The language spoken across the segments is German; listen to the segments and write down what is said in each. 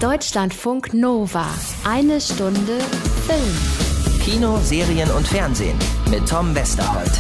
Deutschlandfunk Nova. Eine Stunde Film. Kino, Serien und Fernsehen mit Tom Westerholt.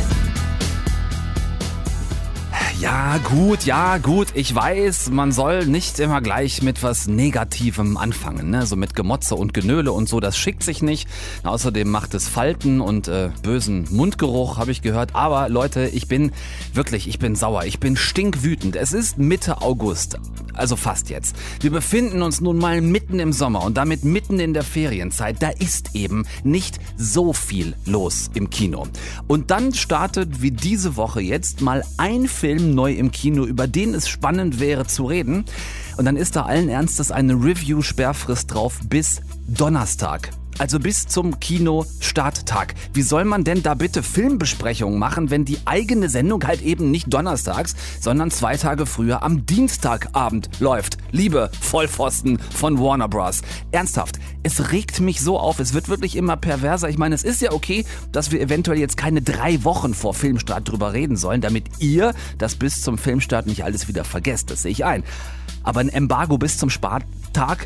Ja gut, ich weiß, man soll nicht immer gleich mit was Negativem anfangen, ne? So mit Gemotze und Genöle und so, das schickt sich nicht. Außerdem macht es Falten und bösen Mundgeruch, habe ich gehört. Aber Leute, ich bin sauer, ich bin stinkwütend. Es ist Mitte August, also fast jetzt. Wir befinden uns nun mal mitten im Sommer und damit mitten in der Ferienzeit. Da ist eben nicht so viel los im Kino. Und dann startet wie diese Woche jetzt mal ein Film neu im Kino, über den es spannend wäre zu reden. Und dann ist da allen Ernstes eine Review-Sperrfrist drauf bis Donnerstag. Also bis zum Kinostarttag. Wie soll man denn da bitte Filmbesprechungen machen, wenn die eigene Sendung halt eben nicht donnerstags, sondern 2 Tage früher am Dienstagabend läuft? Liebe Vollpfosten von Warner Bros. Ernsthaft, es regt mich so auf, es wird wirklich immer perverser. Ich meine, es ist ja okay, dass wir eventuell jetzt keine 3 Wochen vor Filmstart drüber reden sollen, damit ihr das bis zum Filmstart nicht alles wieder vergesst. Das sehe ich ein. Aber ein Embargo bis zum Starttag,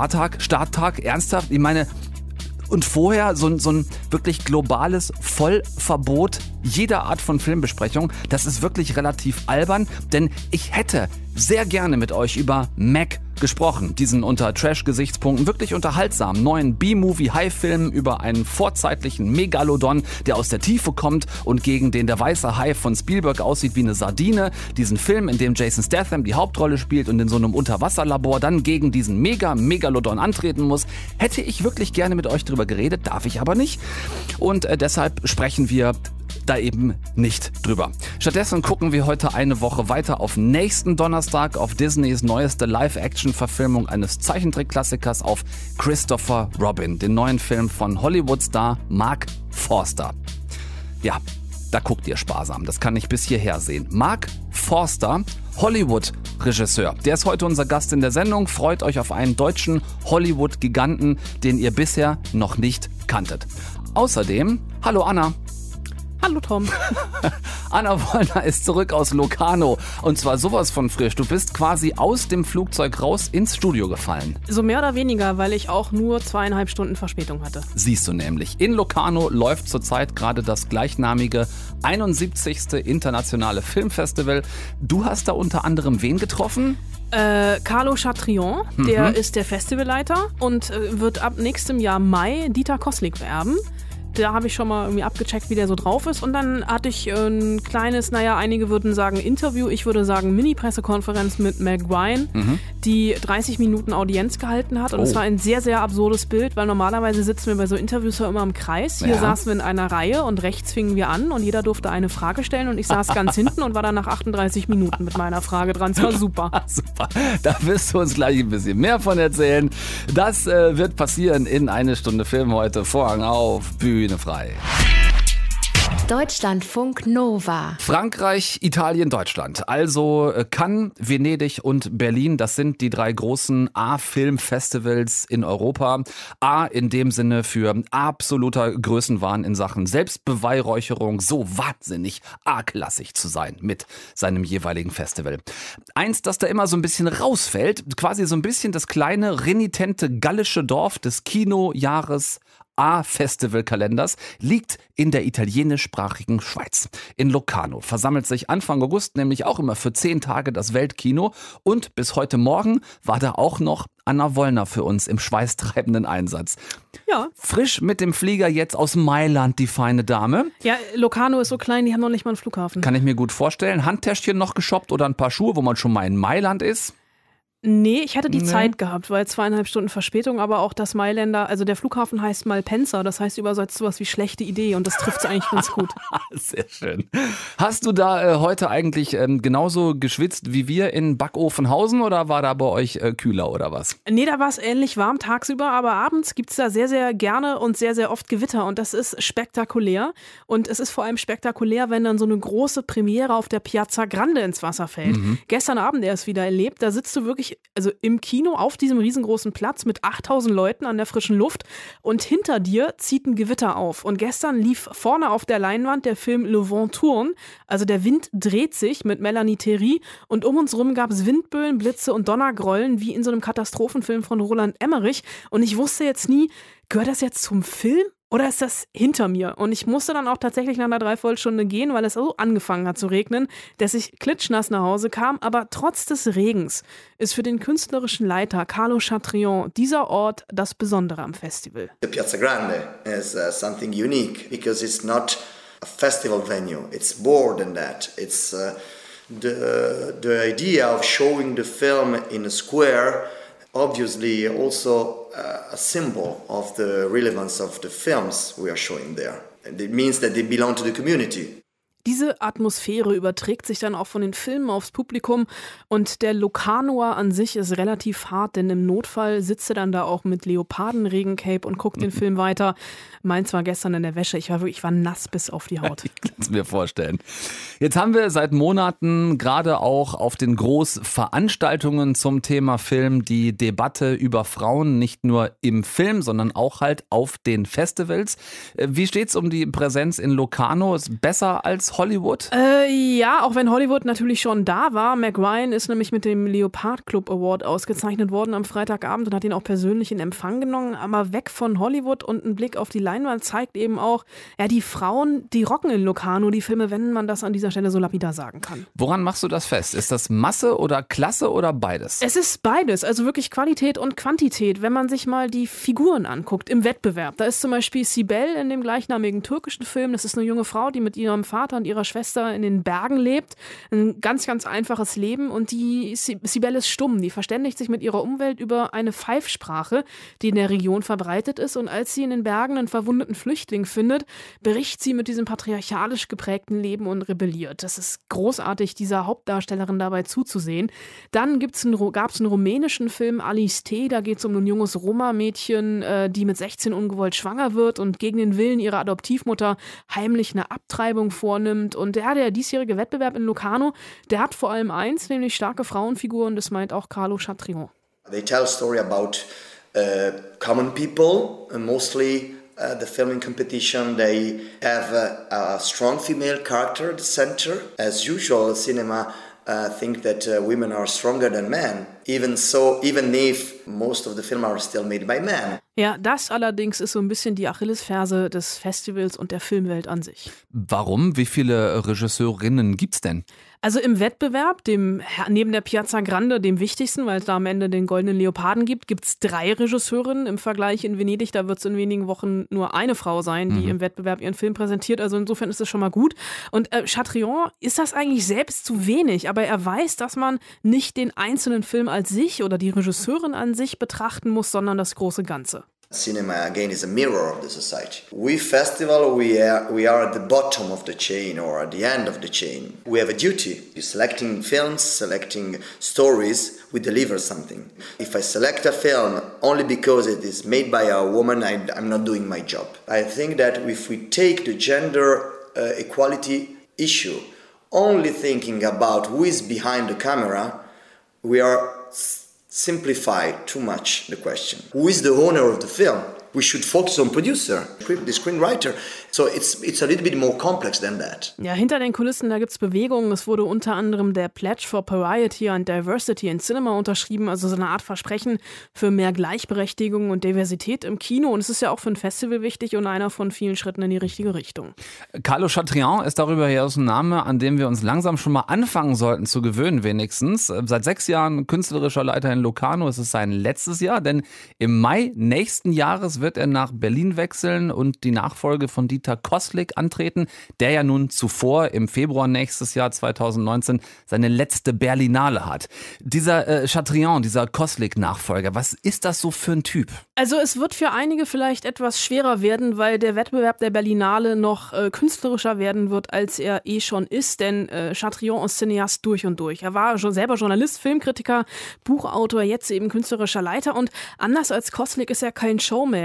ernsthaft? Ich meine, und vorher so ein wirklich globales Vollverbot jeder Art von Filmbesprechung, das ist wirklich relativ albern, denn ich hätte sehr gerne mit euch über Meg gesprochen, diesen unter Trash-Gesichtspunkten wirklich unterhaltsamen neuen B-Movie-Hai-Film über einen vorzeitlichen Megalodon, der aus der Tiefe kommt und gegen den der weiße Hai von Spielberg aussieht wie eine Sardine. Diesen Film, in dem Jason Statham die Hauptrolle spielt und in so einem Unterwasserlabor dann gegen diesen Megalodon antreten muss. Hätte ich wirklich gerne mit euch drüber geredet, darf ich aber nicht. Und deshalb sprechen wir da eben nicht drüber. Stattdessen gucken wir heute eine Woche weiter auf nächsten Donnerstag auf Disneys neueste Live-Action-Verfilmung eines Zeichentrick-Klassikers auf Christopher Robin, den neuen Film von Hollywood-Star Mark Forster. Ja, da guckt ihr sparsam, das kann ich bis hierher sehen. Mark Forster, Hollywood-Regisseur, der ist heute unser Gast in der Sendung. Freut euch auf einen deutschen Hollywood-Giganten, den ihr bisher noch nicht kanntet. Außerdem, hallo Anna. Hallo Tom. Anna Wollner ist zurück aus Locarno und zwar sowas von frisch. Du bist quasi aus dem Flugzeug raus ins Studio gefallen. So mehr oder weniger, weil ich auch nur 2,5 Stunden Verspätung hatte. Siehst du nämlich. In Locarno läuft zurzeit gerade das gleichnamige 71. Internationale Filmfestival. Du hast da unter anderem wen getroffen? Carlo Chatrion, der ist der Festivalleiter und wird ab nächstem Jahr Mai Dieter Koslik beerben. Da habe ich schon mal irgendwie abgecheckt, wie der so drauf ist. Und dann hatte ich ein kleines, einige würden sagen Interview, ich würde sagen Mini-Pressekonferenz mit Meg Ryan, die 30 Minuten Audienz gehalten hat. Und es war ein sehr, sehr absurdes Bild, weil normalerweise sitzen wir bei so Interviews ja immer im Kreis. Hier saßen wir in einer Reihe und rechts fingen wir an und jeder durfte eine Frage stellen. Und ich saß ganz hinten und war dann nach 38 Minuten mit meiner Frage dran. Das war super. Super, da wirst du uns gleich ein bisschen mehr von erzählen. Das wird passieren in eine Stunde Film heute. Vorhang auf, Bühne frei. Deutschlandfunk Nova. Frankreich, Italien, Deutschland. Also Cannes, Venedig und Berlin, das sind die 3 großen A-Filmfestivals in Europa. A in dem Sinne für absoluter Größenwahn in Sachen Selbstbeweihräucherung, so wahnsinnig A-klassig zu sein mit seinem jeweiligen Festival. Eins, das da immer so ein bisschen rausfällt, quasi so ein bisschen das kleine, renitente gallische Dorf des Kinojahres A-Festivalkalenders, liegt in der italienischsprachigen Schweiz. In Locarno versammelt sich Anfang August nämlich auch immer für 10 Tage das Weltkino und bis heute Morgen war da auch noch Anna Wollner für uns im schweißtreibenden Einsatz. Ja. Frisch mit dem Flieger jetzt aus Mailand, die feine Dame. Ja, Locarno ist so klein, die haben noch nicht mal einen Flughafen. Kann ich mir gut vorstellen. Handtäschchen noch geshoppt oder ein paar Schuhe, wo man schon mal in Mailand ist? Nee, ich hatte die Zeit gehabt, weil 2,5 Stunden Verspätung, aber auch das Mailänder, also der Flughafen heißt Malpensa, das heißt übersetzt sowas wie schlechte Idee und das trifft es eigentlich ganz gut. Sehr schön. Hast du da heute eigentlich genauso geschwitzt wie wir in Backofenhausen oder war da bei euch kühler oder was? Nee, da war es ähnlich warm tagsüber, aber abends gibt es da sehr, sehr gerne und sehr, sehr oft Gewitter und das ist spektakulär und es ist vor allem spektakulär, wenn dann so eine große Premiere auf der Piazza Grande ins Wasser fällt. Gestern Abend erst wieder erlebt, da sitzt du wirklich wirklich, also im Kino auf diesem riesengroßen Platz mit 8000 Leuten an der frischen Luft und hinter dir zieht ein Gewitter auf. Und gestern lief vorne auf der Leinwand der Film Le Vent Tourne, also der Wind dreht sich mit Melanie Thierry und um uns rum gab es Windböen, Blitze und Donnergrollen wie in so einem Katastrophenfilm von Roland Emmerich. Und ich wusste jetzt nie, gehört das jetzt zum Film? Oder ist das hinter mir? Und ich musste dann auch tatsächlich nach einer Dreiviertelstunde gehen, weil es so angefangen hat zu regnen, dass ich klitschnass nach Hause kam. Aber trotz des Regens ist für den künstlerischen Leiter Carlo Chatrion dieser Ort das Besondere am Festival. The Piazza Grande is something unique because it's not a festival venue. It's more than that. It's the idea of showing the film in a square. Obviously also a symbol of the relevance of the films we are showing there. And it means that they belong to the community. Diese Atmosphäre überträgt sich dann auch von den Filmen aufs Publikum und der Locarnoer an sich ist relativ hart, denn im Notfall sitzt er dann da auch mit Leopardenregencape und guckt den Film weiter. Meins war gestern in der Wäsche, ich war nass bis auf die Haut. Ich kann es mir vorstellen. Jetzt haben wir seit Monaten gerade auch auf den Großveranstaltungen zum Thema Film die Debatte über Frauen, nicht nur im Film, sondern auch halt auf den Festivals. Wie steht's um die Präsenz in Locarno? Ist besser als Hollywood? Ja, auch wenn Hollywood natürlich schon da war. Meg Ryan ist nämlich mit dem Leopard Club Award ausgezeichnet worden am Freitagabend und hat ihn auch persönlich in Empfang genommen. Aber weg von Hollywood und ein Blick auf die Leinwand zeigt eben auch, ja, die Frauen, die rocken in Locarno die Filme, wenn man das an dieser Stelle so lapidar sagen kann. Woran machst du das fest? Ist das Masse oder Klasse oder beides? Es ist beides, also wirklich Qualität und Quantität. Wenn man sich mal die Figuren anguckt im Wettbewerb, da ist zum Beispiel Sibel in dem gleichnamigen türkischen Film. Das ist eine junge Frau, die mit ihrem Vater und ihrer Schwester in den Bergen lebt. Ein ganz, ganz einfaches Leben und die Sibel ist stumm. Die verständigt sich mit ihrer Umwelt über eine Pfeifsprache, die in der Region verbreitet ist. Und als sie in den Bergen einen verwundeten Flüchtling findet, bricht sie mit diesem patriarchalisch geprägten Leben und rebelliert. Das ist großartig, dieser Hauptdarstellerin dabei zuzusehen. Dann gab es einen rumänischen Film, Alice T., da geht es um ein junges Roma-Mädchen, die mit 16 ungewollt schwanger wird und gegen den Willen ihrer Adoptivmutter heimlich eine Abtreibung vornimmt. Und der diesjährige Wettbewerb in Locarno, der hat vor allem eins, nämlich starke Frauenfiguren, das meint auch Carlo Chatrion. They tell a story about common people, mostly the filming competition. They have a strong female character at the center. As usual, cinema think that women are stronger than men. Even if most of the films are still made by men. Ja, das allerdings ist so ein bisschen die Achillesferse des Festivals und der Filmwelt an sich. Warum? Wie viele Regisseurinnen gibt's denn? Also im Wettbewerb, neben der Piazza Grande, dem wichtigsten, weil es da am Ende den Goldenen Leoparden gibt, gibt's 3 Regisseurinnen. Im Vergleich in Venedig, da wird es in wenigen Wochen nur eine Frau sein, die im Wettbewerb ihren Film präsentiert. Also insofern ist es schon mal gut. Und Chatrion ist das eigentlich selbst zu wenig, aber er weiß, dass man nicht den einzelnen Film als sich oder die Regisseurin an sich betrachten muss, sondern das große Ganze. Cinema, again, is a mirror of the society. We festival, we are at the bottom of the chain or at the end of the chain. We have a duty. Selecting films, selecting stories, we deliver something. If I select a film only because it is made by a woman, I'm not doing my job. I think that if we take the gender equality issue, only thinking about who is behind the camera, we are simplify too much the question. Who is the owner of the film? We should focus on producer, the screenwriter. So it's a little bit more complex than that. Ja, hinter den Kulissen, da gibt's Bewegungen. Es wurde unter anderem der Pledge for Variety and Diversity in Cinema unterschrieben, also so eine Art Versprechen für mehr Gleichberechtigung und Diversität im Kino. Und es ist ja auch für ein Festival wichtig und einer von vielen Schritten in die richtige Richtung. Carlo Chatrion ist darüber hinaus ein Name, an dem wir uns langsam schon mal anfangen sollten zu gewöhnen wenigstens. Seit 6 Jahren künstlerischer Leiter in Locarno. Es ist sein letztes Jahr, denn im Mai nächsten Jahres wird er nach Berlin wechseln und die Nachfolge von Dieter Koslik antreten, der ja nun zuvor im Februar nächstes Jahr 2019 seine letzte Berlinale hat. Dieser Chatrion, dieser Koslik-Nachfolger, was ist das so für ein Typ? Also es wird für einige vielleicht etwas schwerer werden, weil der Wettbewerb der Berlinale noch künstlerischer werden wird, als er schon ist, denn Chatrion ist Cineast durch und durch. Er war schon selber Journalist, Filmkritiker, Buchautor, jetzt eben künstlerischer Leiter und anders als Koslik ist er kein Showman.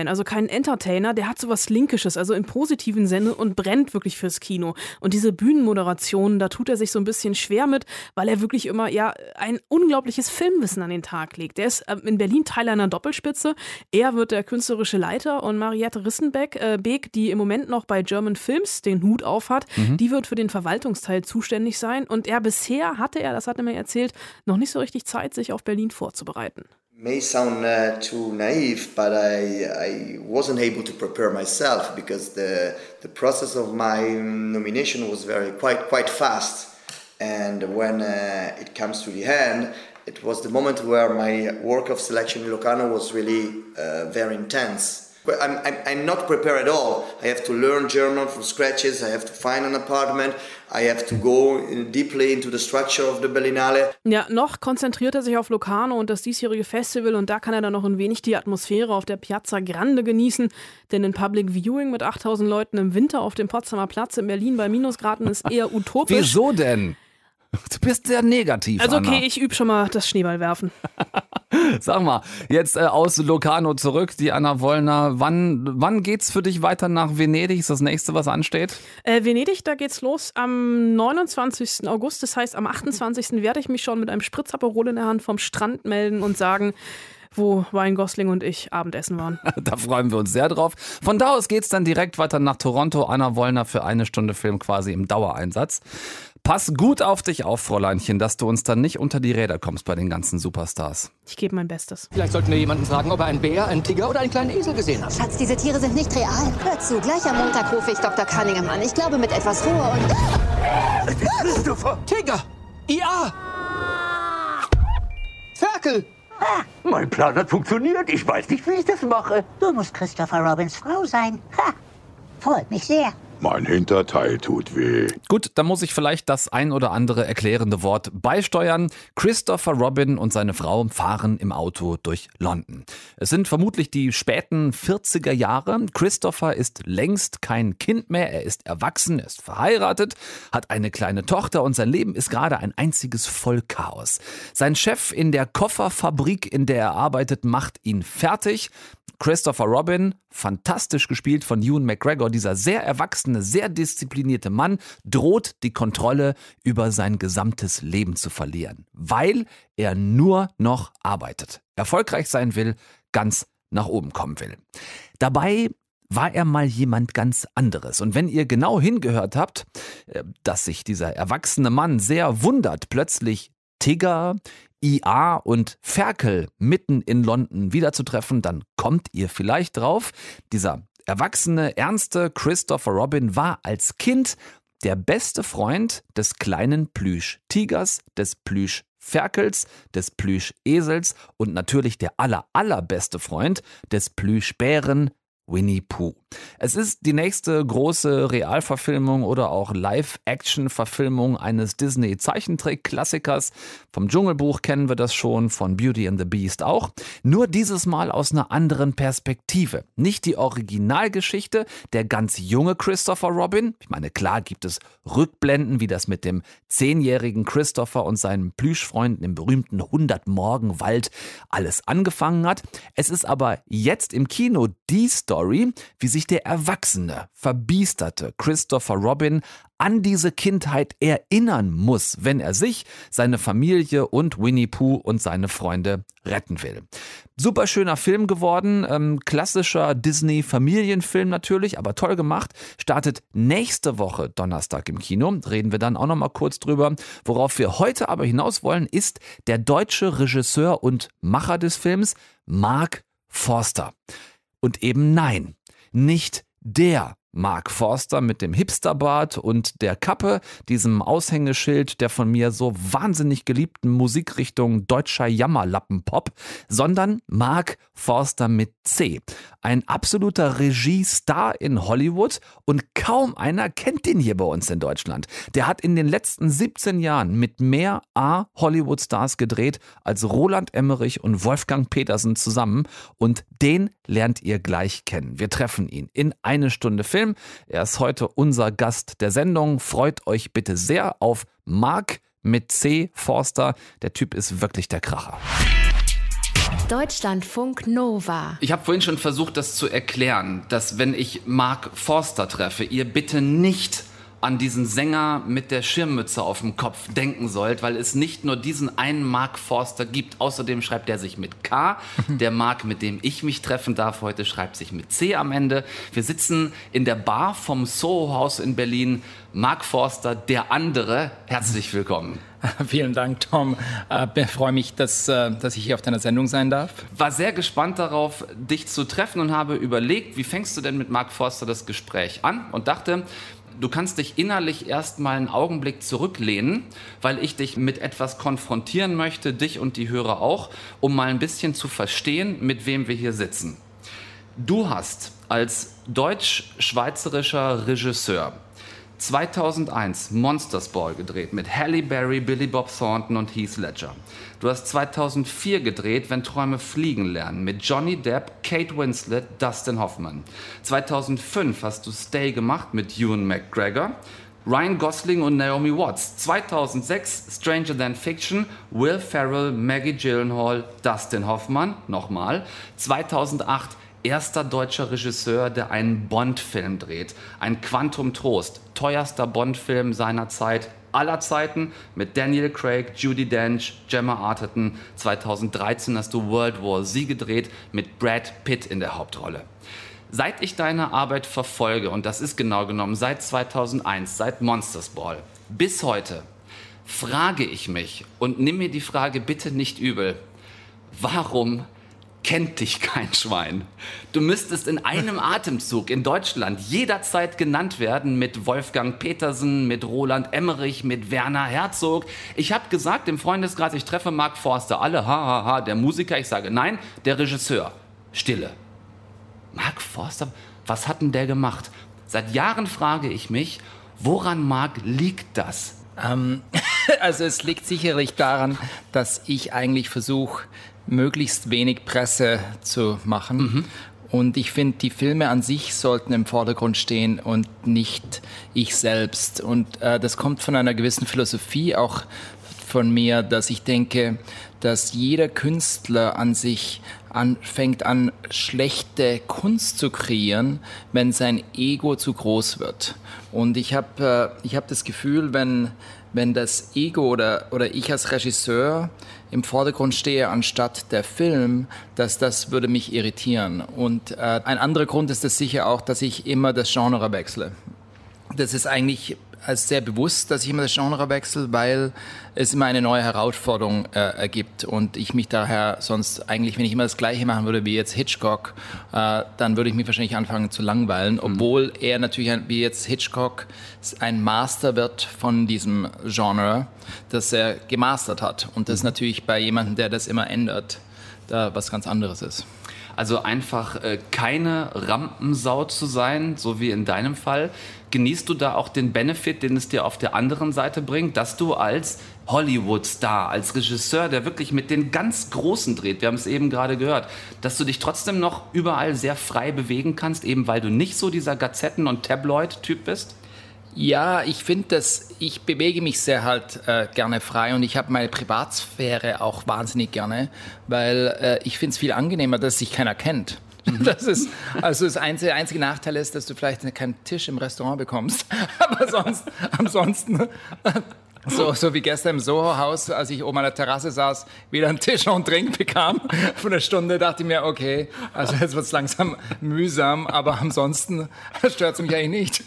sein, also kein Entertainer, der hat sowas Linkisches, also im positiven Sinne und brennt wirklich fürs Kino. Und diese Bühnenmoderationen, da tut er sich so ein bisschen schwer mit, weil er wirklich immer ein unglaubliches Filmwissen an den Tag legt. Der ist in Berlin Teil einer Doppelspitze. Er wird der künstlerische Leiter und Mariette Rissenbeck, die im Moment noch bei German Films den Hut auf hat, die wird für den Verwaltungsteil zuständig sein. Und bisher hatte er, das hat er mir erzählt, noch nicht so richtig Zeit, sich auf Berlin vorzubereiten. May sound too naive, but I wasn't able to prepare myself because the process of my nomination was quite fast. And when it comes to the end, it was the moment where my work of selection in Locarno was really very intense. I'm not prepared at all. I have to learn German from scratches. I have to find an apartment. I have to go deeply into the structure of the Berlinale. Ja, noch konzentriert er sich auf Locarno und das diesjährige Festival und da kann er dann noch ein wenig die Atmosphäre auf der Piazza Grande genießen, denn ein Public Viewing mit 8000 Leuten im Winter auf dem Potsdamer Platz in Berlin bei Minusgraden ist eher utopisch. Wieso denn? Du bist sehr negativ, Also okay, Anna. ich übe schon mal das Schneeballwerfen. Sag mal, jetzt aus Locarno zurück, die Anna Wollner. Wann geht's für dich weiter nach Venedig? Ist das nächste, was ansteht? Venedig, da geht's los am 29. August. Das heißt, am 28. werde ich mich schon mit einem Spritzaperol in der Hand vom Strand melden und sagen, wo Ryan Gosling und ich Abendessen waren. Da freuen wir uns sehr drauf. Von da aus geht's dann direkt weiter nach Toronto. Anna Wollner für 1 Stunde Film quasi im Dauereinsatz. Pass gut auf dich auf, Fräuleinchen, dass du uns dann nicht unter die Räder kommst bei den ganzen Superstars. Ich gebe mein Bestes. Vielleicht sollten wir jemanden fragen, ob er einen Bär, einen Tiger oder einen kleinen Esel gesehen hat. Schatz, diese Tiere sind nicht real. Hör zu, gleich am Montag rufe ich Dr. Cunningham an. Ich glaube, mit etwas Ruhe und... Christopher! Tiger! IA! Ferkel! Mein Plan hat funktioniert. Ich weiß nicht, wie ich das mache. Du musst Christopher Robins Frau sein. Ha! Freut mich sehr. Mein Hinterteil tut weh. Gut, dann muss ich vielleicht das ein oder andere erklärende Wort beisteuern. Christopher Robin und seine Frau fahren im Auto durch London. Es sind vermutlich die späten 40er Jahre. Christopher ist längst kein Kind mehr. Er ist erwachsen, er ist verheiratet, hat eine kleine Tochter und sein Leben ist gerade ein einziges Vollchaos. Sein Chef in der Kofferfabrik, in der er arbeitet, macht ihn fertig. Christopher Robin, fantastisch gespielt von Ewan McGregor, dieser sehr erwachsene, sehr disziplinierte Mann, droht die Kontrolle über sein gesamtes Leben zu verlieren, weil er nur noch arbeitet, erfolgreich sein will, ganz nach oben kommen will. Dabei war er mal jemand ganz anderes. Und wenn ihr genau hingehört habt, dass sich dieser erwachsene Mann sehr wundert, plötzlich Tigger, IA und Ferkel mitten in London wiederzutreffen, dann kommt ihr vielleicht drauf. Dieser erwachsene, ernste Christopher Robin war als Kind der beste Freund des kleinen Plüsch-Tigers, des Plüsch-Ferkels, des Plüsch-Esels und natürlich der allerbeste Freund des Plüschbären Winnie Pooh. Es ist die nächste große Realverfilmung oder auch Live-Action-Verfilmung eines Disney-Zeichentrick-Klassikers. Vom Dschungelbuch kennen wir das schon, von Beauty and the Beast auch. Nur dieses Mal aus einer anderen Perspektive. Nicht die Originalgeschichte, der ganz junge Christopher Robin. Ich meine, klar gibt es Rückblenden, wie das mit dem 10-jährigen Christopher und seinen Plüschfreunden im berühmten 100-Morgen-Wald alles angefangen hat. Es ist aber jetzt im Kino die Story, wie sich der erwachsene, verbiesterte Christopher Robin an diese Kindheit erinnern muss, wenn er sich, seine Familie und Winnie Pooh und seine Freunde retten will. Super schöner Film geworden, klassischer Disney-Familienfilm natürlich, aber toll gemacht. Startet nächste Woche Donnerstag im Kino, reden wir dann auch noch mal kurz drüber. Worauf wir heute aber hinaus wollen, ist der deutsche Regisseur und Macher des Films, Mark Forster. Und eben nein, nicht der Mark Forster mit dem Hipsterbart und der Kappe, diesem Aushängeschild der von mir so wahnsinnig geliebten Musikrichtung deutscher Jammerlappenpop, sondern Mark Forster mit C. Ein absoluter Regiestar in Hollywood und kaum einer kennt den hier bei uns in Deutschland. Der hat in den letzten 17 Jahren mit mehr A-Hollywood-Stars gedreht als Roland Emmerich und Wolfgang Petersen zusammen und den lernt ihr gleich kennen. Wir treffen ihn in 1 Stunde Film. Er ist heute unser Gast der Sendung. Freut euch bitte sehr auf Mark mit C. Forster. Der Typ ist wirklich der Kracher. Deutschlandfunk Nova. Ich habe vorhin schon versucht, das zu erklären, dass wenn ich Mark Forster treffe, ihr bitte nicht an diesen Sänger mit der Schirmmütze auf dem Kopf denken sollt, weil es nicht nur diesen einen Mark Forster gibt. Außerdem schreibt er sich mit K. Der Mark, mit dem ich mich treffen darf heute, schreibt sich mit C am Ende. Wir sitzen in der Bar vom Soho-Haus in Berlin. Mark Forster, der andere. Herzlich willkommen. Vielen Dank, Tom. Ich freue mich, dass ich hier auf deiner Sendung sein darf. War sehr gespannt darauf, dich zu treffen und habe überlegt, wie fängst du denn mit Mark Forster das Gespräch an? Und dachte, du kannst dich innerlich erstmal einen Augenblick zurücklehnen, weil ich dich mit etwas konfrontieren möchte, dich und die Hörer auch, um mal ein bisschen zu verstehen, mit wem wir hier sitzen. Du hast als deutsch-schweizerischer Regisseur 2001 Monsters Ball gedreht mit Halle Berry, Billy Bob Thornton und Heath Ledger. Du hast 2004 gedreht Wenn Träume fliegen lernen mit Johnny Depp, Kate Winslet, Dustin Hoffman. 2005 hast du Stay gemacht mit Ewan McGregor, Ryan Gosling und Naomi Watts. 2006 Stranger Than Fiction, Will Ferrell, Maggie Gyllenhaal, Dustin Hoffman, nochmal. 2008 erster deutscher Regisseur, der einen Bond-Film dreht. Ein Quantum Trost, teuerster Bond-Film seiner Zeit, aller Zeiten, mit Daniel Craig, Judi Dench, Gemma Arterton. 2013 hast du World War Z gedreht mit Brad Pitt in der Hauptrolle. Seit ich deine Arbeit verfolge, und das ist genau genommen seit 2001, seit Monsters Ball, bis heute, frage ich mich, und nimm mir die Frage bitte nicht übel, warum kennt dich kein Schwein? Du müsstest in einem Atemzug in Deutschland jederzeit genannt werden mit Wolfgang Petersen, mit Roland Emmerich, mit Werner Herzog. Ich habe gesagt im Freundeskreis, ich treffe Mark Forster. Alle, hahaha, der Musiker. Ich sage, nein, der Regisseur. Stille. Mark Forster, was hat denn der gemacht? Seit Jahren frage ich mich, woran, Mark, liegt das? Also es liegt sicherlich daran, dass ich eigentlich versuche, möglichst wenig Presse zu machen. Mhm. Und ich finde, die Filme an sich sollten im Vordergrund stehen und nicht ich selbst. Und das kommt von einer gewissen Philosophie auch von mir, dass ich denke, dass jeder Künstler an sich fängt an, schlechte Kunst zu kreieren, wenn sein Ego zu groß wird. Und ich habe das Gefühl, wenn das Ego oder ich als Regisseur im Vordergrund stehe anstatt der Film, das würde mich irritieren. Und ein anderer Grund ist es sicher auch, dass ich immer das Genre wechsle. Das ist eigentlich sehr bewusst, dass ich immer das Genre wechsle, weil es immer eine neue Herausforderung ergibt und ich mich daher sonst eigentlich, wenn ich immer das Gleiche machen würde wie jetzt Hitchcock, dann würde ich mich wahrscheinlich anfangen zu langweilen, obwohl er natürlich wie jetzt Hitchcock ein Master wird von diesem Genre, das er gemastert hat und das natürlich bei jemandem, der das immer ändert, da was ganz anderes ist. Also einfach keine Rampensau zu sein, so wie in deinem Fall. Genießt du da auch den Benefit, den es dir auf der anderen Seite bringt, dass du als Hollywood-Star, als Regisseur, der wirklich mit den ganz Großen dreht, wir haben es eben gerade gehört, dass du dich trotzdem noch überall sehr frei bewegen kannst, eben weil du nicht so dieser Gazetten- und Tabloid-Typ bist? Ja, ich finde, ich bewege mich sehr gerne frei und ich habe meine Privatsphäre auch wahnsinnig gerne, weil ich finde es viel angenehmer, dass sich keiner kennt. Das einzige Nachteil ist, dass du vielleicht keinen Tisch im Restaurant bekommst, aber ansonsten so wie gestern im Soho-Haus, als ich oben an der Terrasse saß, weder einen Tisch noch einen Drink bekam. Von einer Stunde dachte ich mir, okay, also jetzt wird es langsam mühsam, aber ansonsten stört es mich eigentlich nicht.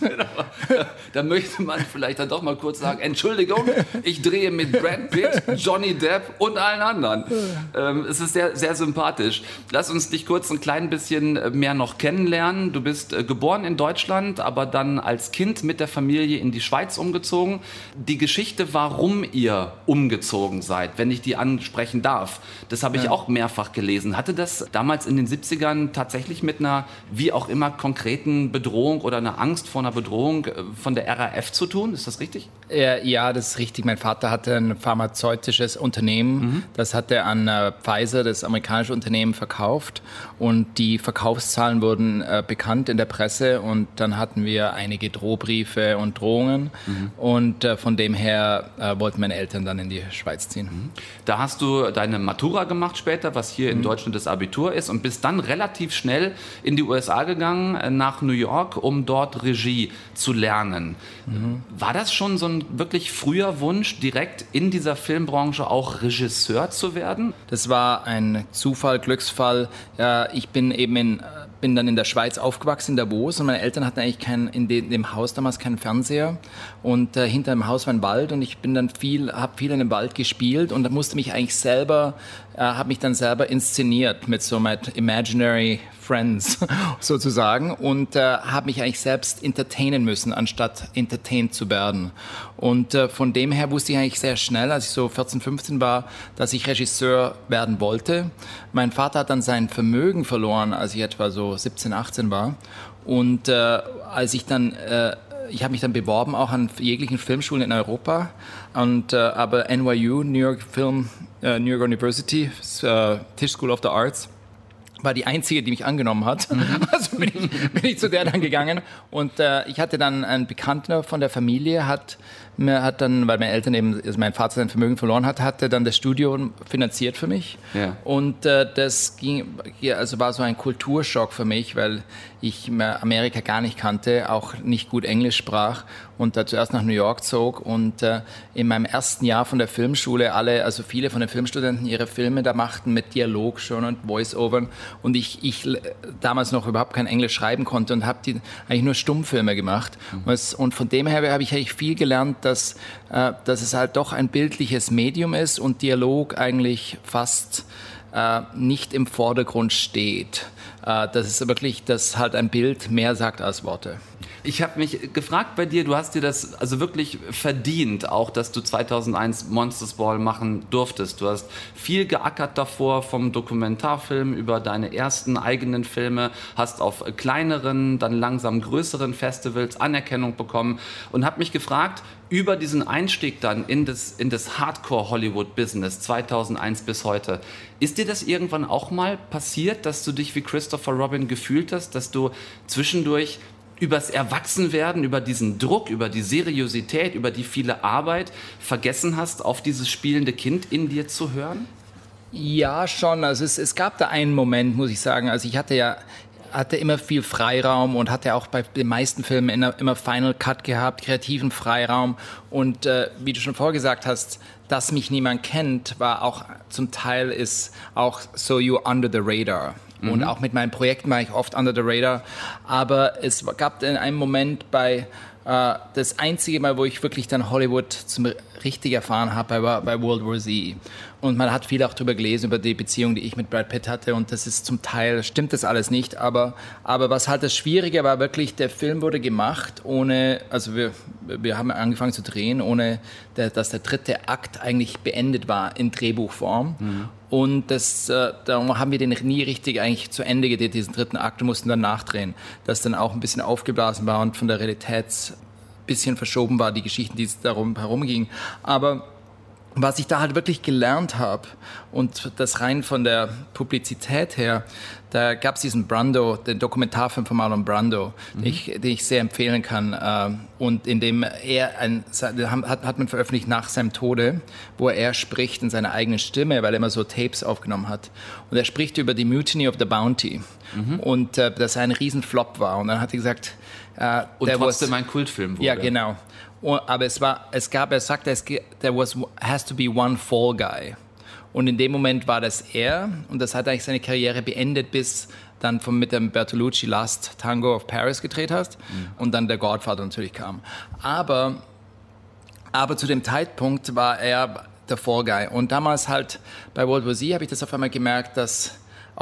Da möchte man vielleicht dann doch mal kurz sagen, Entschuldigung, ich drehe mit Brad Pitt, Johnny Depp und allen anderen. Es ist sehr, sehr sympathisch. Lass uns dich kurz ein klein bisschen mehr noch kennenlernen. Du bist geboren in Deutschland, aber dann als Kind mit der Familie in die Schweiz umgezogen. Die Geschichte, warum ihr umgezogen seid, wenn ich die ansprechen darf. Das habe ich auch mehrfach gelesen. Hatte das damals in den 70ern tatsächlich mit einer, wie auch immer, konkreten Bedrohung oder einer Angst vor einer Bedrohung von der RAF zu tun? Ist das richtig? Ja, das ist richtig. Mein Vater hatte ein pharmazeutisches Unternehmen. Das hat er an Pfizer, das amerikanische Unternehmen, verkauft. Und die Verkaufszahlen wurden bekannt in der Presse. Und dann hatten wir einige Drohbriefe und Drohungen. Und von dem her wollten meine Eltern dann in die Schweiz ziehen. Da hast du deine Matura gemacht später, was hier in Deutschland das Abitur ist. Und bist dann relativ schnell in die USA gegangen, nach New York, um dort Regie zu lernen. War das schon so ein wirklich früher Wunsch, direkt in dieser Filmbranche auch Regisseur zu werden? Das war ein Zufall, Glücksfall. Ich bin bin dann in der Schweiz aufgewachsen, in Davos, und meine Eltern hatten eigentlich in dem Haus damals keinen Fernseher, und hinter dem Haus war ein Wald, und ich bin dann habe viel in dem Wald gespielt und musste mich eigentlich habe mich dann selber inszeniert mit so mit Imaginary Friends sozusagen, und habe mich eigentlich selbst entertainen müssen, anstatt entertained zu werden. Und von dem her wusste ich eigentlich sehr schnell, als ich so 14, 15 war, dass ich Regisseur werden wollte. Mein Vater hat dann sein Vermögen verloren, als ich etwa so 17, 18 war. Und als ich dann ich habe mich dann beworben, auch an jeglichen Filmschulen in Europa, aber NYU, New York University, Tisch School of the Arts, war die einzige, die mich angenommen hat. Also bin ich zu der dann gegangen, und ich hatte dann einen Bekannten von der Familie, hat dann, weil meine Eltern eben, also mein Vater sein Vermögen verloren hatte dann das Studium finanziert für mich. Ja. Und das war so ein Kulturschock für mich, weil ich Amerika gar nicht kannte, auch nicht gut Englisch sprach, und zuerst nach New York zog, und in meinem ersten Jahr von der Filmschule also viele von den Filmstudenten ihre Filme da machten mit Dialog schon und Voice-Overn, und ich damals noch überhaupt kein Englisch schreiben konnte und habe eigentlich nur Stummfilme gemacht. Und von dem her habe ich eigentlich viel gelernt, dass es halt doch ein bildliches Medium ist und Dialog eigentlich fast nicht im Vordergrund steht. Das ist wirklich, dass halt ein Bild mehr sagt als Worte. Ich habe mich gefragt bei dir, du hast dir das also wirklich verdient, auch dass du 2001 Monsters Ball machen durftest. Du hast viel geackert davor, vom Dokumentarfilm über deine ersten eigenen Filme, hast auf kleineren, dann langsam größeren Festivals Anerkennung bekommen, und habe mich gefragt, über diesen Einstieg dann in das Hardcore-Hollywood-Business 2001 bis heute, ist dir das irgendwann auch mal passiert, dass du dich wie Christopher Robin gefühlt hast, dass du zwischendurch übers Erwachsenwerden, über diesen Druck, über die Seriosität, über die viele Arbeit vergessen hast, auf dieses spielende Kind in dir zu hören? Ja, schon. Also es gab da einen Moment, muss ich sagen. Also ich hatte immer viel Freiraum und hatte auch bei den meisten Filmen immer Final Cut gehabt, kreativen Freiraum. Und wie du schon vorgesagt hast, dass mich niemand kennt, war auch zum Teil ist auch so you under the radar. Und auch mit meinen Projekten war ich oft under the radar. Aber es gab in einem Moment das einzige Mal, wo ich wirklich dann Hollywood richtig erfahren habe, war bei World War Z. Und man hat viel auch darüber gelesen, über die Beziehung, die ich mit Brad Pitt hatte. Und das ist zum Teil, stimmt das alles nicht. Aber was halt das Schwierige war wirklich, der Film wurde gemacht also wir haben angefangen zu drehen, ohne dass der dritte Akt eigentlich beendet war in Drehbuchform. Und darum haben wir den nie richtig eigentlich zu Ende gedreht, diesen dritten Akt, und mussten dann nachdrehen. Das dann auch ein bisschen aufgeblasen war und von der Realität ein bisschen verschoben war, die Geschichten, die es darum herumgingen. Aber was ich da halt wirklich gelernt habe, und das rein von der Publizität her, da gab es diesen Brando, den Dokumentarfilm von Marlon Brando, den ich sehr empfehlen kann, und in dem hat man veröffentlicht nach seinem Tode, wo er spricht in seiner eigenen Stimme, weil er immer so Tapes aufgenommen hat, und er spricht über die Mutiny of the Bounty, und dass er ein Riesenflop war, und dann hat er gesagt, und trotzdem ein Kultfilm wurde. Ja, genau. Aber er sagte, there has to be one fall guy. Und in dem Moment war das er, und das hat eigentlich seine Karriere beendet, bis dann mit dem Bertolucci Last Tango of Paris gedreht hast, und dann der Godfather natürlich kam. Aber zu dem Zeitpunkt war er der Fall guy. Und damals halt bei World War Z habe ich das auf einmal gemerkt, dass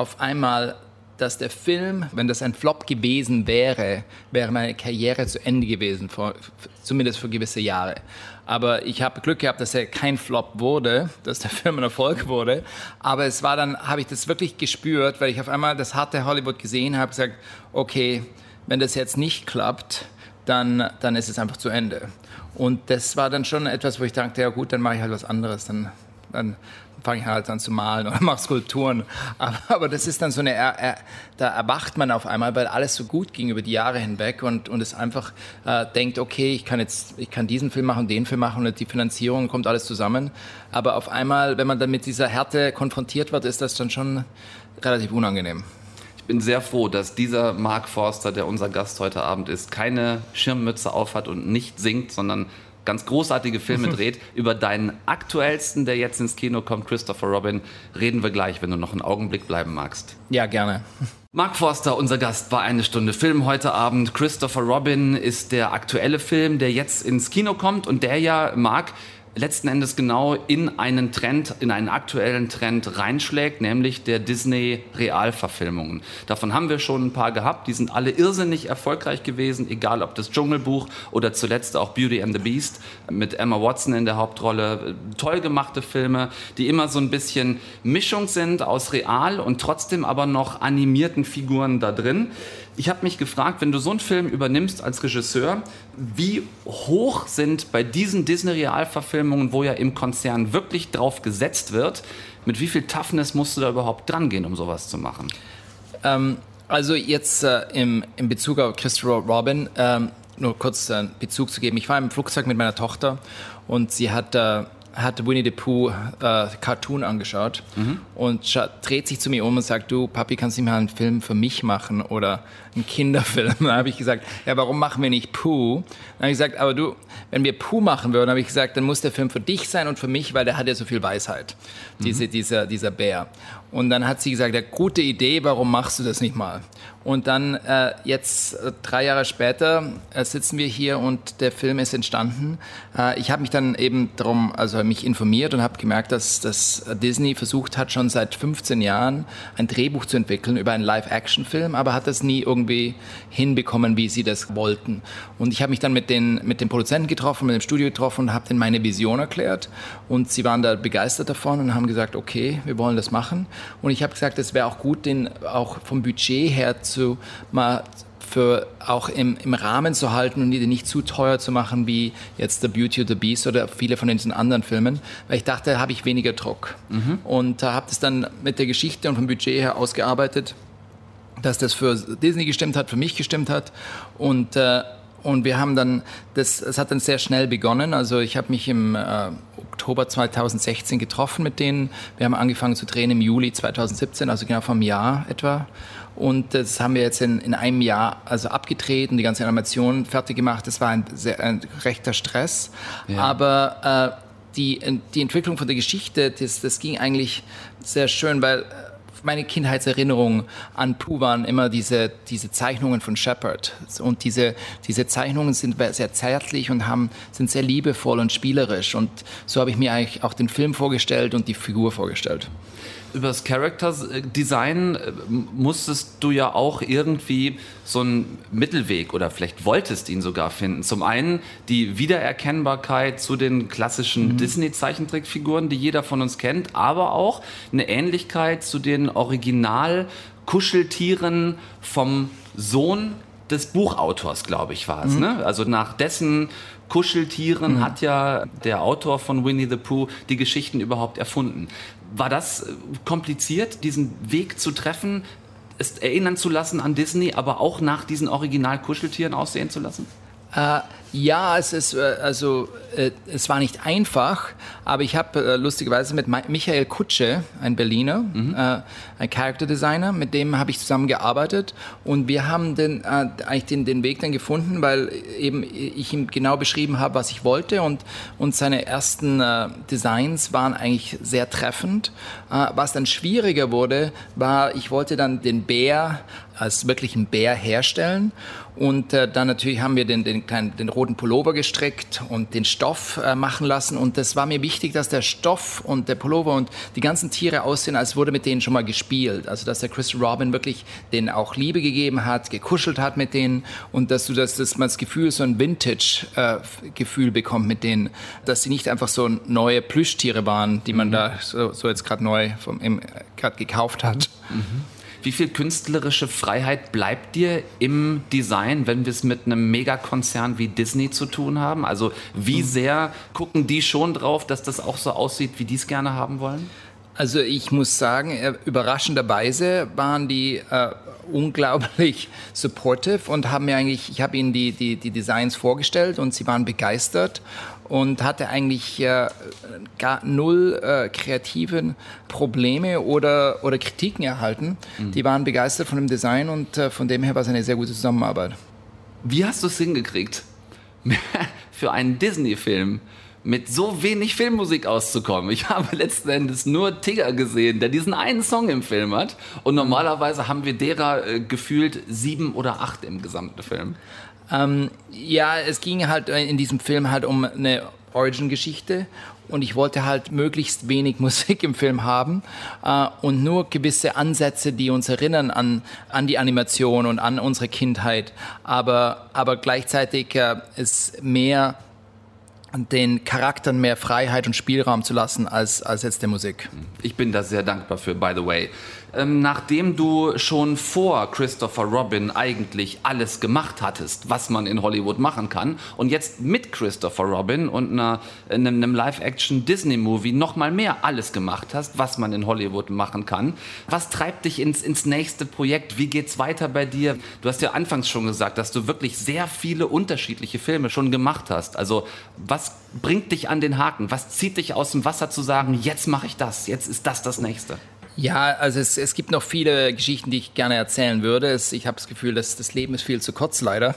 der Film, wenn das ein Flop gewesen wäre meine Karriere zu Ende gewesen, zumindest für gewisse Jahre. Aber ich habe Glück gehabt, dass er kein Flop wurde, dass der Film ein Erfolg wurde. Aber es war dann, habe ich das wirklich gespürt, weil ich auf einmal das harte Hollywood gesehen habe, gesagt, okay, wenn das jetzt nicht klappt, dann ist es einfach zu Ende. Und das war dann schon etwas, wo ich dachte, ja gut, dann mache ich halt was anderes. Dann fange ich halt an zu malen oder mache Skulpturen. Aber das ist dann so da erwacht man auf einmal, weil alles so gut ging über die Jahre hinweg und es einfach denkt, okay, ich kann diesen Film machen, den Film machen und die Finanzierung kommt alles zusammen. Aber auf einmal, wenn man dann mit dieser Härte konfrontiert wird, ist das dann schon relativ unangenehm. Ich bin sehr froh, dass dieser Mark Forster, der unser Gast heute Abend ist, keine Schirmmütze aufhat und nicht singt, sondern ganz großartige Filme dreht. Über deinen aktuellsten, der jetzt ins Kino kommt, Christopher Robin, reden wir gleich, wenn du noch einen Augenblick bleiben magst. Ja, gerne. Mark Forster, unser Gast bei Eine Stunde Film heute Abend. Christopher Robin ist der aktuelle Film, der jetzt ins Kino kommt und der ja, Mark, letzten Endes genau in einen aktuellen Trend reinschlägt, nämlich der Disney-Realverfilmungen. Davon haben wir schon ein paar gehabt, die sind alle irrsinnig erfolgreich gewesen, egal ob das Dschungelbuch oder zuletzt auch Beauty and the Beast mit Emma Watson in der Hauptrolle. Toll gemachte Filme, die immer so ein bisschen Mischung sind aus real und trotzdem aber noch animierten Figuren da drin. Ich habe mich gefragt, wenn du so einen Film übernimmst als Regisseur, wie hoch sind bei diesen Disney-Realverfilmungen, wo ja im Konzern wirklich drauf gesetzt wird, mit wie viel Toughness musst du da überhaupt dran gehen, um sowas zu machen? Also jetzt in Bezug auf Christopher Robin, nur kurz Bezug zu geben. Ich war im Flugzeug mit meiner Tochter und sie hat Winnie the Pooh Cartoon angeschaut und dreht sich zu mir um und sagt, du Papi, kannst du mal einen Film für mich machen oder einen Kinderfilm? Dann habe ich gesagt, ja, warum machen wir nicht Pooh? Dann habe ich gesagt, aber du, wenn wir Pooh machen würden, habe ich gesagt, dann muss der Film für dich sein und für mich, weil der hat ja so viel Weisheit, dieser Bär. Und dann hat sie gesagt, ja, gute Idee, warum machst du das nicht mal? Und dann jetzt 3 Jahre später sitzen wir hier und der Film ist entstanden. Ich habe mich dann eben mich informiert und habe gemerkt, dass Disney versucht hat, schon seit 15 Jahren ein Drehbuch zu entwickeln über einen Live-Action-Film, aber hat das nie irgendwie hinbekommen, wie sie das wollten. Und ich habe mich dann mit den Produzenten getroffen, mit dem Studio getroffen und habe denen meine Vision erklärt. Und sie waren da begeistert davon und haben gesagt, okay, wir wollen das machen. Und ich habe gesagt, es wäre auch gut, den auch vom Budget her für auch im Rahmen zu halten und die nicht zu teuer zu machen wie jetzt The Beauty and the Beast oder viele von diesen anderen Filmen, weil ich dachte, da habe ich weniger Druck. Und habe das dann mit der Geschichte und vom Budget her ausgearbeitet, dass das für Disney gestimmt hat, für mich gestimmt hat und wir haben dann, es hat dann sehr schnell begonnen, also ich habe mich im Oktober 2016 getroffen mit denen, wir haben angefangen zu drehen im Juli 2017, also genau vor einem Jahr etwa und das haben wir jetzt in einem Jahr also abgedreht und die ganze Animation fertig gemacht, das war ein rechter Stress, ja. Aber die Entwicklung von der Geschichte, das ging eigentlich sehr schön, weil meine Kindheitserinnerungen an Pooh waren immer diese Zeichnungen von Shepard. Und diese Zeichnungen sind sehr zärtlich und sind sehr liebevoll und spielerisch. Und so habe ich mir eigentlich auch den Film vorgestellt und die Figur vorgestellt. Über das Character Design musstest du ja auch irgendwie so einen Mittelweg oder vielleicht wolltest ihn sogar finden. Zum einen die Wiedererkennbarkeit zu den klassischen Disney-Zeichentrickfiguren, die jeder von uns kennt, aber auch eine Ähnlichkeit zu den Original-Kuscheltieren vom Sohn des Buchautors, glaube ich, war es. Ne? Also nach dessen Kuscheltieren hat ja der Autor von Winnie the Pooh die Geschichten überhaupt erfunden. War das kompliziert, diesen Weg zu treffen, es erinnern zu lassen an Disney, aber auch nach diesen Original-Kuscheltieren aussehen zu lassen? Ja, es war nicht einfach, aber ich habe lustigerweise mit Michael Kutsche, ein Berliner, ein Character Designer, mit dem habe ich zusammengearbeitet und wir haben den Weg dann gefunden, weil eben ich ihm genau beschrieben habe, was ich wollte und seine ersten Designs waren eigentlich sehr treffend. Was dann schwieriger wurde, war, ich wollte dann den Bär als wirklichen Bär herstellen und dann natürlich haben wir den roten Pullover gestrickt und den Stoff machen lassen und das war mir wichtig, dass der Stoff und der Pullover und die ganzen Tiere aussehen, als wurde mit denen schon mal gespielt, also dass der Chris Robin wirklich denen auch Liebe gegeben hat, gekuschelt hat mit denen und dass man das Gefühl, so ein Vintage-Gefühl bekommt mit denen, dass sie nicht einfach so neue Plüschtiere waren, die man da so jetzt gerade neu gerade gekauft hat. Wie viel künstlerische Freiheit bleibt dir im Design, wenn wir es mit einem Megakonzern wie Disney zu tun haben? Also wie sehr gucken die schon drauf, dass das auch so aussieht, wie die es gerne haben wollen? Also ich muss sagen, überraschenderweise waren die unglaublich supportive und haben mir eigentlich, ich habe ihnen die Designs vorgestellt und sie waren begeistert und hatte eigentlich gar null kreativen Probleme oder Kritiken erhalten. Die waren begeistert von dem Design und von dem her war es eine sehr gute Zusammenarbeit. Wie hast du es hingekriegt, für einen Disney-Film mit so wenig Filmmusik auszukommen? Ich habe letzten Endes nur Tigger gesehen, der diesen einen Song im Film hat. Und normalerweise haben wir derer gefühlt 7 oder 8 im gesamten Film. Ja, es ging halt in diesem Film halt um eine Origin-Geschichte. Und ich wollte halt möglichst wenig Musik im Film haben und nur gewisse Ansätze, die uns erinnern an die Animation und an unsere Kindheit. Aber gleichzeitig ist mehr den Charakteren mehr Freiheit und Spielraum zu lassen als jetzt der Musik. Ich bin da sehr dankbar für, by the way. Nachdem du schon vor Christopher Robin eigentlich alles gemacht hattest, was man in Hollywood machen kann, und jetzt mit Christopher Robin und einem Live-Action-Disney-Movie noch mal mehr alles gemacht hast, was man in Hollywood machen kann, was treibt dich ins nächste Projekt? Wie geht's weiter bei dir? Du hast ja anfangs schon gesagt, dass du wirklich sehr viele unterschiedliche Filme schon gemacht hast. Also was bringt dich an den Haken? Was zieht dich aus dem Wasser zu sagen, jetzt mache ich das, jetzt ist das Nächste? Ja, also es gibt noch viele Geschichten, die ich gerne erzählen würde. Ich habe das Gefühl, dass das Leben ist viel zu kurz, leider.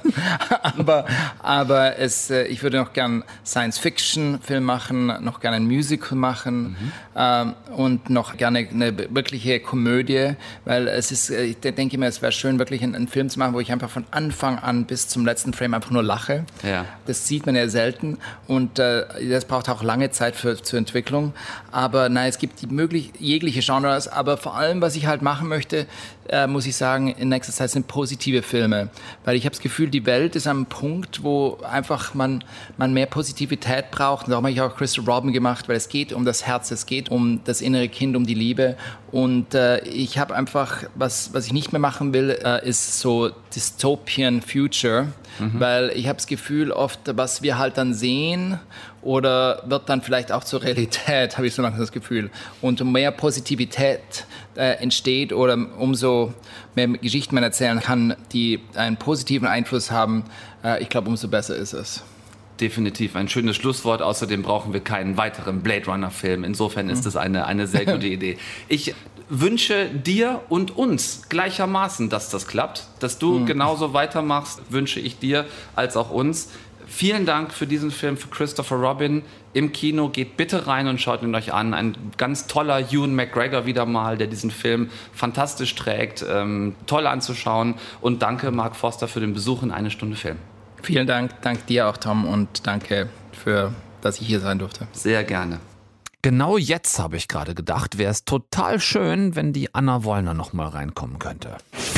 aber ich würde noch gern Science-Fiction-Film machen, noch gerne ein Musical machen und noch gerne eine wirkliche Komödie, weil ich denke mir, es wäre schön, wirklich einen Film zu machen, wo ich einfach von Anfang an bis zum letzten Frame einfach nur lache. Ja. Das sieht man ja selten und das braucht auch lange Zeit zur Entwicklung. Aber nein, es gibt jegliche Genres. Aber vor allem, was ich halt machen möchte, muss ich sagen, in nächster Zeit sind positive Filme. Weil ich habe das Gefühl, die Welt ist am Punkt, wo einfach man mehr Positivität braucht. Und darum habe ich auch Christopher Robin gemacht, weil es geht um das Herz, es geht um das innere Kind, um die Liebe. Und ich habe einfach, was ich nicht mehr machen will, ist so Dystopian Future. Weil ich habe das Gefühl, oft, was wir halt dann sehen oder wird dann vielleicht auch zur Realität, habe ich so langsam das Gefühl. Und umso mehr Positivität entsteht oder umso mehr Geschichten man erzählen kann, die einen positiven Einfluss haben, ich glaube, umso besser ist es. Definitiv ein schönes Schlusswort. Außerdem brauchen wir keinen weiteren Blade Runner-Film. Insofern ist es eine sehr gute Idee. Ich wünsche dir und uns gleichermaßen, dass das klappt. Dass du genauso weitermachst, wünsche ich dir als auch uns. Vielen Dank für diesen Film, für Christopher Robin im Kino. Geht bitte rein und schaut ihn euch an. Ein ganz toller Ewan McGregor wieder mal, der diesen Film fantastisch trägt. Toll anzuschauen. Und danke, Mark Forster, für den Besuch in 1 Stunde Film. Vielen Dank. Danke dir auch, Tom. Und danke, dass ich hier sein durfte. Sehr gerne. Genau jetzt, habe ich gerade gedacht, wäre es total schön, wenn die Anna Wollner noch mal reinkommen könnte.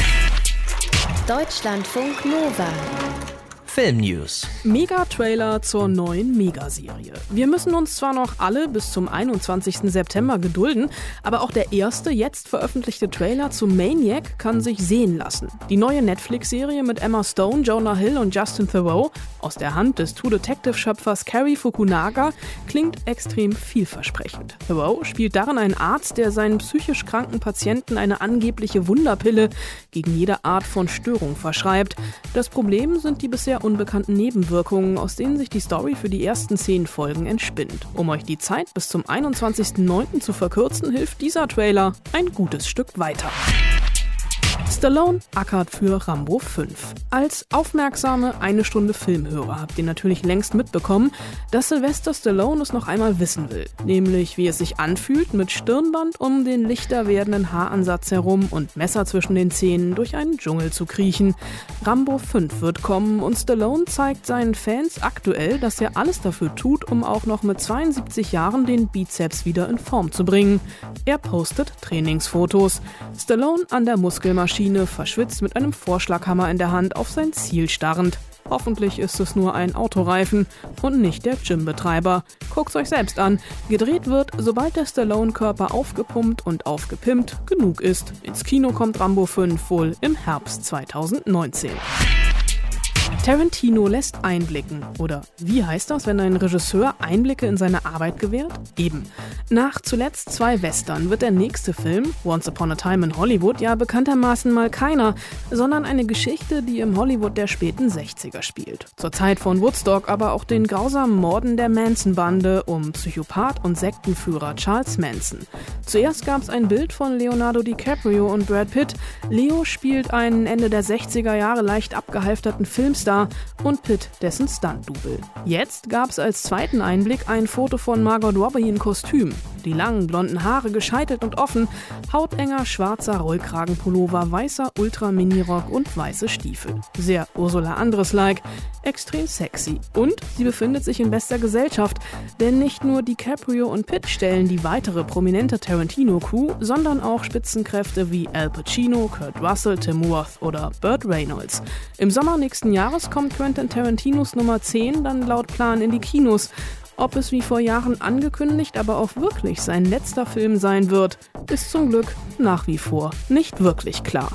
Deutschlandfunk Nova. Filmnews. Mega-Trailer zur neuen Mega-Serie. Wir müssen uns zwar noch alle bis zum 21. September gedulden, aber auch der erste jetzt veröffentlichte Trailer zu Maniac kann sich sehen lassen. Die neue Netflix-Serie mit Emma Stone, Jonah Hill und Justin Theroux aus der Hand des True Detective-Schöpfers Cary Fukunaga klingt extrem vielversprechend. Theroux spielt darin einen Arzt, der seinen psychisch kranken Patienten eine angebliche Wunderpille gegen jede Art von Störung verschreibt. Das Problem sind die bisher unbekannten Nebenwirkungen, aus denen sich die Story für die ersten 10 Folgen entspinnt. Um euch die Zeit bis zum 21.09. zu verkürzen, hilft dieser Trailer ein gutes Stück weiter. Stallone ackert für Rambo 5. Als aufmerksame 1 Stunde Filmhörer habt ihr natürlich längst mitbekommen, dass Sylvester Stallone es noch einmal wissen will. Nämlich, wie es sich anfühlt, mit Stirnband um den lichter werdenden Haaransatz herum und Messer zwischen den Zähnen durch einen Dschungel zu kriechen. Rambo 5 wird kommen und Stallone zeigt seinen Fans aktuell, dass er alles dafür tut, um auch noch mit 72 Jahren den Bizeps wieder in Form zu bringen. Er postet Trainingsfotos. Stallone an der Muskelmaschine, verschwitzt mit einem Vorschlaghammer in der Hand auf sein Ziel starrend. Hoffentlich ist es nur ein Autoreifen und nicht der Gymbetreiber. Guckt's euch selbst an. Gedreht wird, sobald der Stallone-Körper aufgepumpt und aufgepimpt genug ist. Ins Kino kommt Rambo 5 wohl im Herbst 2019. Tarantino lässt einblicken. Oder wie heißt das, wenn ein Regisseur Einblicke in seine Arbeit gewährt? Eben. Nach zuletzt 2 Western wird der nächste Film, Once Upon a Time in Hollywood, ja bekanntermaßen mal keiner, sondern eine Geschichte, die im Hollywood der späten 60er spielt. Zur Zeit von Woodstock, aber auch den grausamen Morden der Manson-Bande um Psychopath und Sektenführer Charles Manson. Zuerst gab es ein Bild von Leonardo DiCaprio und Brad Pitt. Leo spielt einen Ende der 60er Jahre leicht abgehalfterten Filmstar und Pitt dessen Stunt-Double. Jetzt gab es als zweiten Einblick ein Foto von Margot Robbie in Kostüm. Die langen blonden Haare gescheitelt und offen, hautenger schwarzer Rollkragenpullover, weißer Ultra-Mini-Rock und weiße Stiefel. Sehr Ursula Andress-like, extrem sexy. Und sie befindet sich in bester Gesellschaft, denn nicht nur DiCaprio und Pitt stellen die weitere prominente Tarantino-Crew, sondern auch Spitzenkräfte wie Al Pacino, Kurt Russell, Tim Roth oder Burt Reynolds. Im Sommer nächsten Jahres kommt Quentin Tarantinos Nummer 10 dann laut Plan in die Kinos. Ob es wie vor Jahren angekündigt, aber auch wirklich sein letzter Film sein wird, ist zum Glück nach wie vor nicht wirklich klar.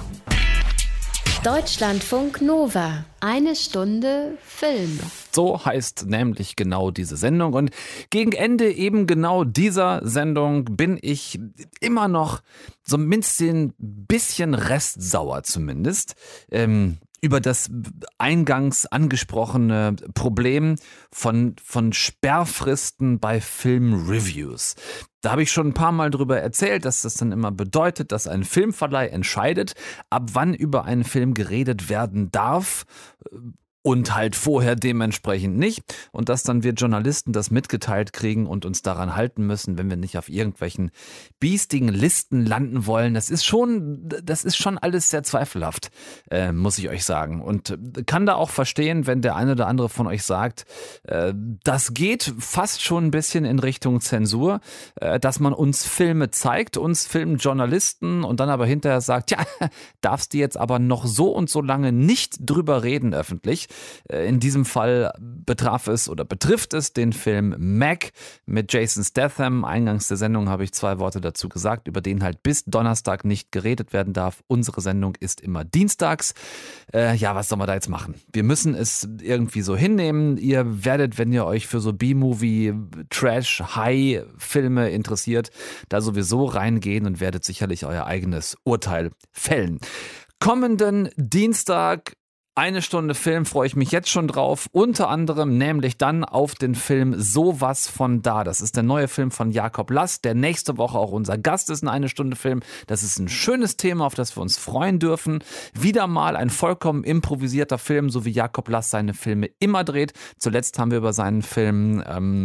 Deutschlandfunk Nova. 1 Stunde Film. So heißt nämlich genau diese Sendung. Und gegen Ende eben genau dieser Sendung bin ich immer noch so ein bisschen restsauer zumindest. Über das eingangs angesprochene Problem von Sperrfristen bei Filmreviews. Da habe ich schon ein paar Mal drüber erzählt, dass das dann immer bedeutet, dass ein Filmverleih entscheidet, ab wann über einen Film geredet werden darf und halt vorher dementsprechend nicht. Und dass dann wir Journalisten das mitgeteilt kriegen und uns daran halten müssen, wenn wir nicht auf irgendwelchen biestigen Listen landen wollen. Das ist schon alles sehr zweifelhaft, muss ich euch sagen. Und kann da auch verstehen, wenn der eine oder andere von euch sagt, das geht fast schon ein bisschen in Richtung Zensur, dass man uns Filme zeigt, uns Filmjournalisten und dann aber hinterher sagt, ja, darfst du jetzt aber noch so und so lange nicht drüber reden öffentlich. In diesem Fall betrifft es den Film Mac mit Jason Statham. Eingangs der Sendung habe ich 2 Worte dazu gesagt, über den halt bis Donnerstag nicht geredet werden darf. Unsere Sendung ist immer dienstags. Ja, was soll man da jetzt machen? Wir müssen es irgendwie so hinnehmen. Ihr werdet, wenn ihr euch für so B-Movie, Trash, High-Filme interessiert, da sowieso reingehen und werdet sicherlich euer eigenes Urteil fällen. Kommenden Dienstag 1 Stunde Film, freue ich mich jetzt schon drauf, unter anderem nämlich dann auf den Film Sowas von da. Das ist der neue Film von Jakob Lass, der nächste Woche auch unser Gast ist in 1 Stunde Film. Das ist ein schönes Thema, auf das wir uns freuen dürfen. Wieder mal ein vollkommen improvisierter Film, so wie Jakob Lass seine Filme immer dreht. Zuletzt haben wir über seinen Film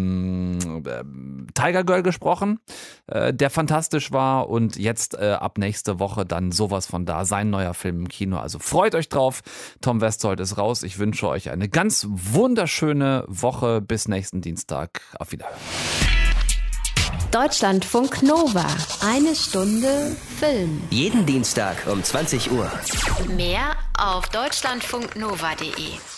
Tiger Girl gesprochen, der fantastisch war, und jetzt ab nächste Woche dann Sowas von da, sein neuer Film im Kino. Also freut euch drauf. Tom Westholt ist raus. Ich wünsche euch eine ganz wunderschöne Woche. Bis nächsten Dienstag. Auf Wiederhören. Deutschlandfunk Nova. 1 Stunde Film. Jeden Dienstag um 20 Uhr. Mehr auf deutschlandfunknova.de.